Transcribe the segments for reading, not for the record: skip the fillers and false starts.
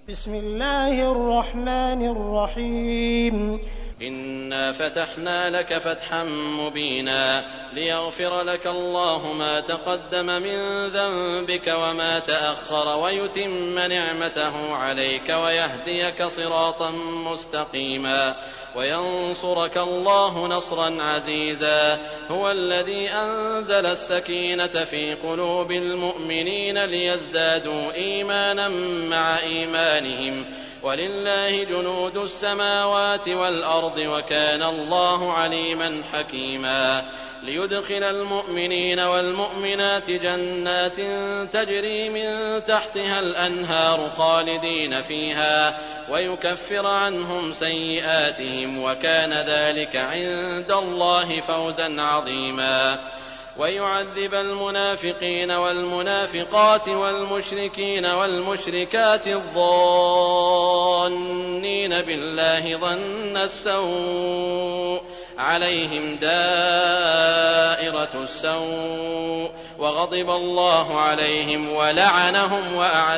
بسم الله الرحمن الرحيم. إنا فتحنا لك فتحا مبينا ليغفر لك الله ما تقدم من ذنبك وما تأخر ويتم نعمته عليك ويهديك صراطا مستقيما وينصرك الله نصرا عزيزا. هو الذي أنزل السكينة في قلوب المؤمنين ليزدادوا إيمانا مع إيمانهم ولله جنود السماوات والأرض وكان الله عليما حكيما. ليدخل المؤمنين والمؤمنات جنات تجري من تحتها الأنهار خالدين فيها ويكفر عنهم سيئاتهم وكان ذلك عند الله فوزا عظيما. ويعذب المنافقين والمنافقات والمشركين والمشركات الظانين بالله ظن السوء عليهم دائرة السوء وغضب الله عليهم ولعنهم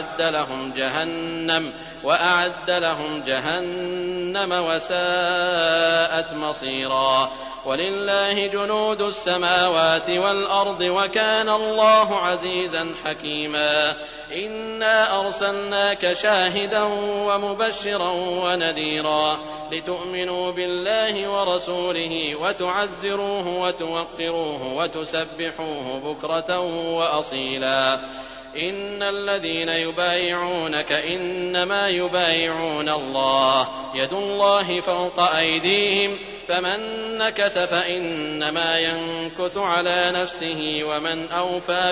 وأعد لهم جهنم وساءت مصيرا. ولله جنود السماوات والأرض وكان الله عزيزا حكيما. إنا أرسلناك شاهدا ومبشرا ونذيرا لتؤمنوا بالله ورسوله وتعزروه وتوقروه وتسبحوه بكرة وأصيلا. إن الذين يبايعونك إنما يبايعون الله يد الله فوق أيديهم فمن نكث فإنما ينكث على نفسه ومن أوفى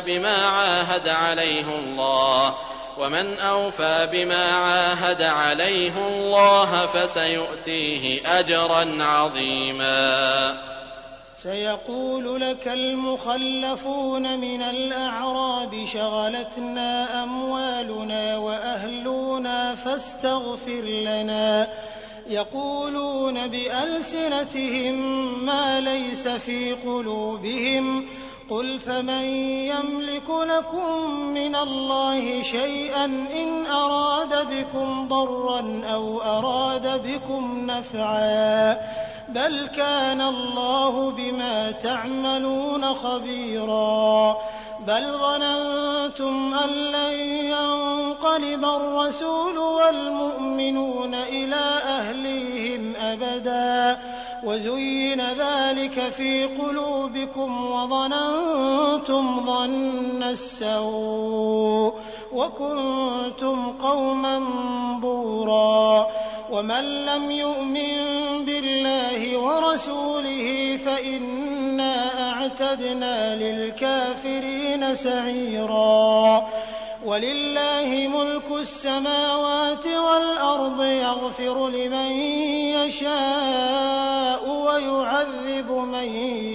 بما عاهد عليه الله فسيؤتيه أجرا عظيما. سيقول لك المخلفون من الأعراب شغلتنا أموالنا وأهلنا فاستغفر لنا يقولون بألسنتهم ما ليس في قلوبهم قل فمن يملك لكم من الله شيئا إن أراد بكم ضرا أو أراد بكم نفعا بل كان الله بما تعملون خبيرا. بل ظننتم أن لن ينقلب الرسول والمؤمنون إلى أهليهم أبدا وزين ذلك في قلوبكم وظننتم ظن السوء وكنتم قوما بورا. ومن لم يؤمن بالله ورسوله فإنا أعتدنا للكافرين سعيرا. ولله ملك السماوات والأرض يغفر لمن يشاء ويعذب من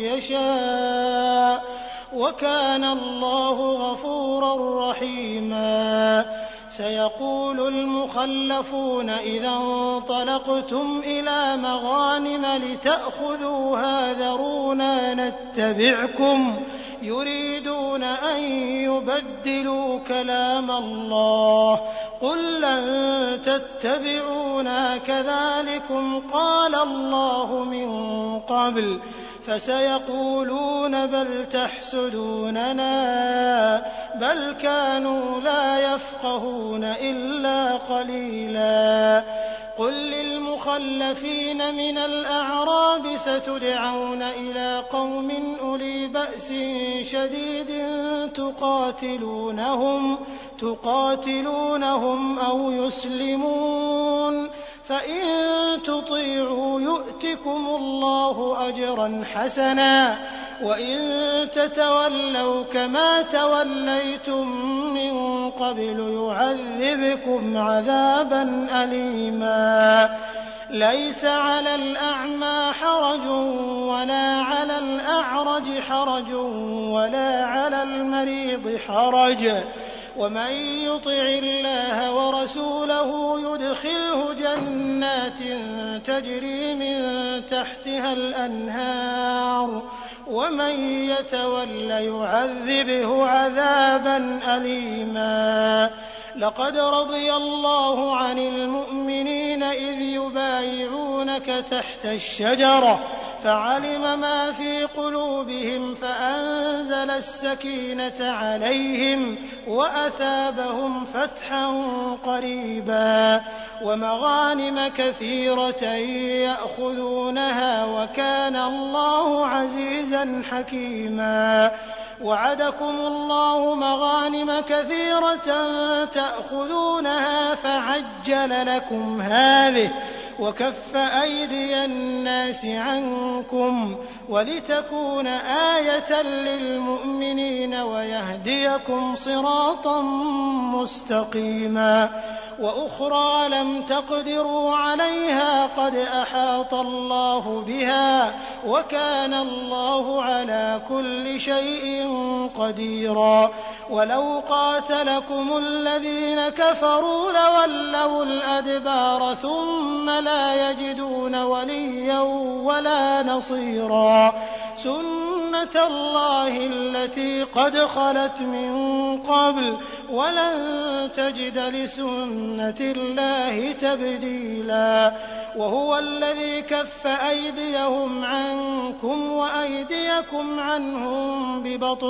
يشاء وكان الله غفورا رحيما. سيقول المخلفون إذا انطلقتم إلى مغانم لتأخذوها ذرونا نتبعكم يريدون أن يبدلوا كلام الله قل لن تتبعونا كذلكم قال الله من قبل فسيقولون بل تحسدوننا بل كانوا لا يفقهون إلا قليلا. قل للمخلفين من الأعراب ستدعون إلى قوم أولي بأس شديد تقاتلونهم أو يسلمون فإن تطيعوا يؤتكم الله أجرا حسنا وإن تتولوا كما توليتم من قبل يعذبكم عذابا أليما. ليس على الأعمى حرج ولا على الأعرج حرج ولا على المريض حرج ومن يطع الله ورسوله يدخله جنات تجري من تحتها الأنهار ومن يتول يعذبه عذابا أليما. لقد رضي الله عن المؤمنين إذ يبايعونك تحت الشجرة فعلم ما في قلوبهم فأنزل السكينة عليهم وأثابهم فتحا قريبا ومغانم كثيرة يأخذونها وكان الله عزيزا حكيما وعدكم الله مغانم كثيرة تأخذونها فعجل لكم هذه وكف أيدي الناس عنكم ولتكون آية للمؤمنين ويهديكم صراطا مستقيما وأخرى لم تقدروا عليها قد أحاط الله بها وكان الله على كل شيء قديرا ولو قاتلكم الذين كفروا لولوا الأدبار ثم لا يجدون وليا ولا نصيرا سنة الله التي قد خلت من قبل ولن تجد لسنة الله تبديلا وهو الذي كف أيديهم عنكم وأيديكم عنهم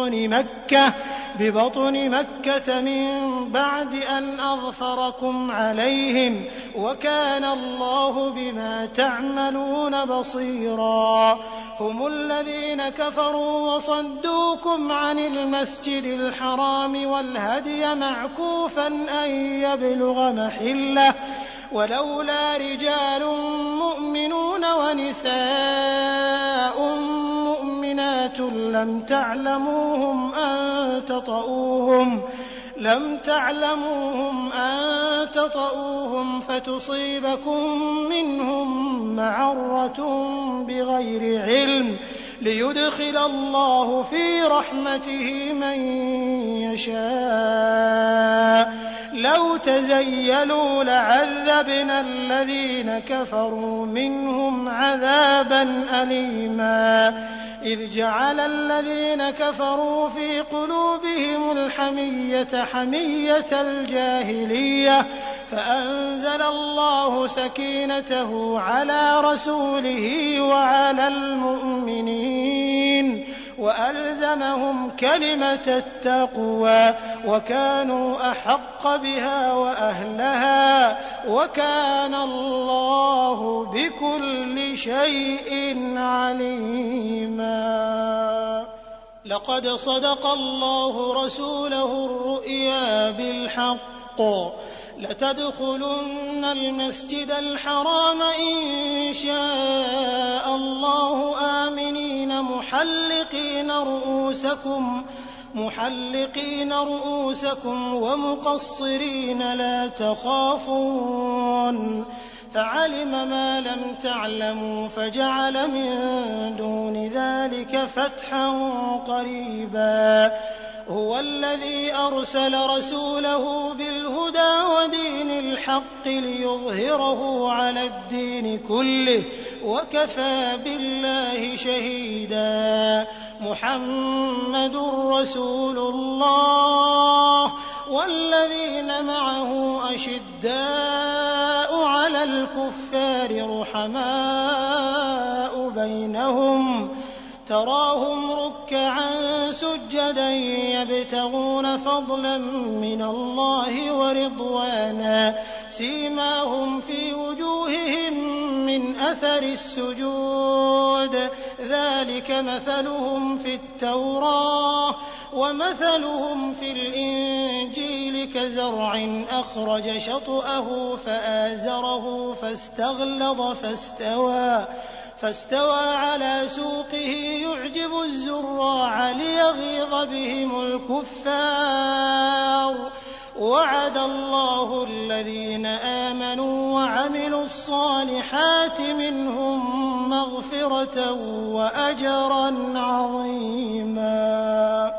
ببطن مكة من بعد أن أظفركم عليهم وكان الله بما تعملون بصيرا هم الذين كفروا وصدوكم عن المسجد الحرام والهدي معكوفا أن يبلغ محله ولولا رجال مؤمنون ونساء مؤمنات لم تعلموهم أن تطؤوهم فتصيبكم منهم معرة بغير علم ليدخل الله في رحمته من يشاء لو تزيلوا لعذبنا الذين كفروا منهم عذابا أليما إذ جعل الذين كفروا في قلوبهم الحمية حمية الجاهلية فأنزل الله سكينته على رسوله وعلى المؤمنين وألزمهم كلمة التقوى وكانوا أحق بها وأهلها وكان الله بكل شيء عليما لقد صدق الله رسوله الرؤيا بالحق لتدخلن المسجد الحرام إن شاء الله آمنين محلقين رؤوسكم ومقصرين لا تخافون فعلم ما لم تعلموا فجعل من دون ذلك فتحا قريبا هو الذي أرسل رسوله بالهدى ودين الحق ليظهره على الدين كله وكفى بالله شهيدا محمد رسول الله والذين معه أشداء على الكفار رحماء بينهم تراهم ركعا سجدا يبتغون فضلا من الله ورضوانا سيماهم في وجوههم من أثر السجود ذلك مثلهم في التوراة ومثلهم في الإنجيل كزرع أخرج شطأه فآزره فاستغلظ فاستوى على سوقه يعجب الزراع ليغيظ بهم الكفار وعد الله الذين آمنوا وعملوا الصالحات منهم مغفرة وأجرا عظيما